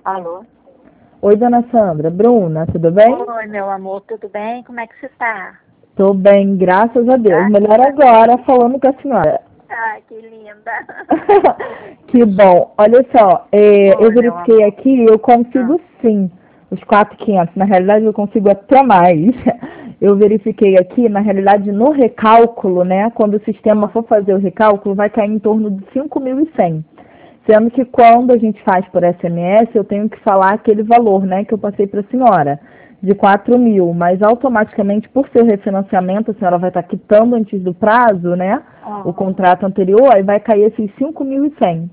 Alô? Oi, dona Sandra. Bruna, tudo bem? Oi, meu amor, tudo bem? Como é que você tá? Tô bem, graças a Deus. Graças Melhor a agora Deus. falando com a senhora. Ai, que linda. Que bom. Olha só, eu Oi, meu verifiquei amor. aqui, eu Ah, consigo sim os 4.500. Na realidade, eu consigo até mais. Eu verifiquei aqui, na realidade, no recálculo, né? Quando o sistema ah, for fazer o recálculo, vai cair em torno de 5.100. Sendo que quando a gente faz por SMS, eu tenho que falar aquele valor, né, que eu passei para a senhora, de 4.000, mas automaticamente, por ser refinanciamento, a senhora vai estar quitando antes do prazo, né, o ah. contrato anterior, aí vai cair esses 5.100.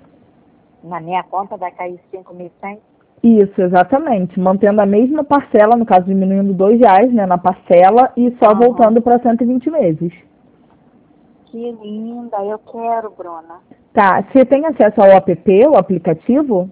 Na minha conta vai cair 5.100? Isso, exatamente. Mantendo a mesma parcela, no caso diminuindo R$ 2, né, na parcela e só Aham. voltando para 120 meses. Que linda, eu quero, Bruna. Tá, você tem acesso ao app, o aplicativo?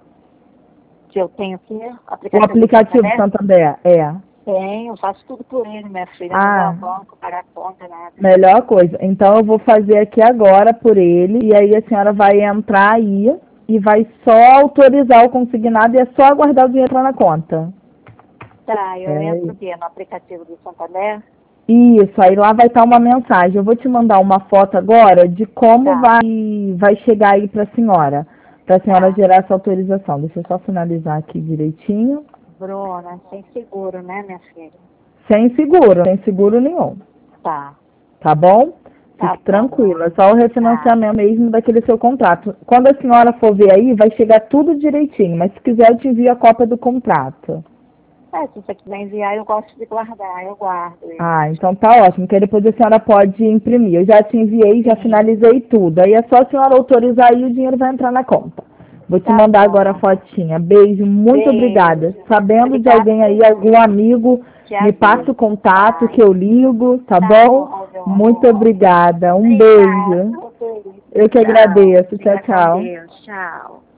Que eu tenho aqui, O aplicativo do aplicativo Santander? Santander, é. Tenho, faço tudo por ele, minha filha. Não vou ao Ah, banco, pagar conta, nada. melhor coisa. Então eu vou fazer aqui agora por ele e aí a senhora vai entrar aí e vai só autorizar o consignado e é só aguardar o dinheiro entrar na conta. Tá, eu É entro o quê? No aplicativo do Santander? isso, aí lá vai estar uma mensagem. Eu vou te mandar uma foto agora de como Tá, vai chegar aí para a senhora tá. gerar essa autorização. Deixa eu só finalizar aqui direitinho. Bruna, sem seguro, né, minha filha? Sem seguro nenhum. Tá, Tá bom? tá Fique bom, tranquila, é Bruna. só o Tá. refinanciamento mesmo daquele seu contrato. Quando a senhora for ver aí, vai chegar tudo direitinho, mas se quiser eu te envio a cópia do contrato. É, se você quiser enviar, eu gosto de guardar, eu guardo ele. Ah, então tá ótimo, que aí depois a senhora pode imprimir. Eu já te enviei, já Sim, finalizei tudo. Aí é só a senhora autorizar aí e o dinheiro vai entrar na conta. Vou te tá mandar bom, agora a meu amor. fotinha. Beijo, muito obrigada. Beijo. Sabendo de Obrigada alguém aí, você. algum amigo, Te me passa o aviso. contato Tá, que eu ligo, tá tá bom? bom, meu Muito amor. obrigada. Um Obrigada, beijo. beijo. Eu que Tchau. agradeço. Tchau, Fica com tchau. Deus. Tchau.